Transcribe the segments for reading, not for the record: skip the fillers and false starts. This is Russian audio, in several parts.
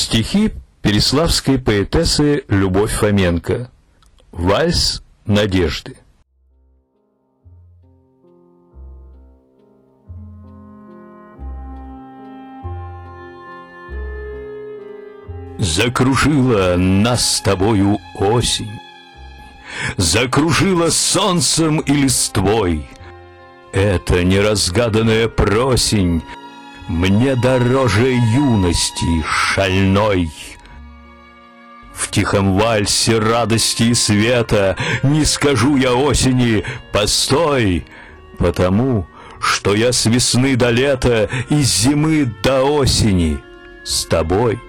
Стихи переславской поэтессы Любовь Фоменко. Вальс надежды. Закружила нас с тобою осень, закружила солнцем и листвой. Эта неразгаданная просень мне дороже юности шальной. В тихом вальсе радости и света не скажу я осени «постой», потому что я с весны до лета и с зимы до осени с тобой.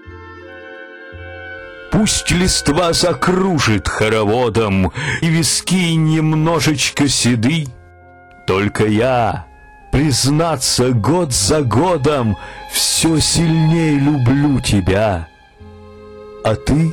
Пусть листва закружит хороводом, и виски немножечко седы, только я, признаться, год за годом все сильнее люблю тебя. А ты?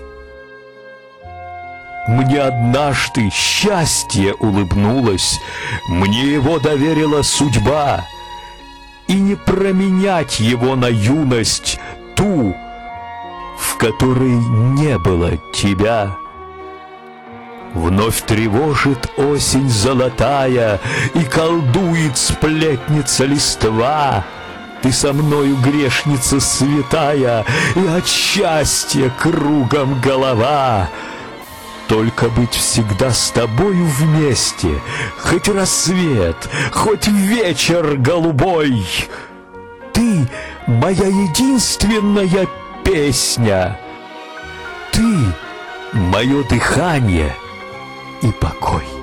Мне однажды счастье улыбнулось, мне его доверила судьба, и не променять его на юность, ту, в которой не было тебя. Вновь тревожит осень золотая, и колдует сплетница листва. Ты со мною, грешница святая, и от счастья кругом голова. Только быть всегда с тобою вместе, хоть рассвет, хоть вечер голубой. Ты моя единственная песня, ты мое дыхание и покой.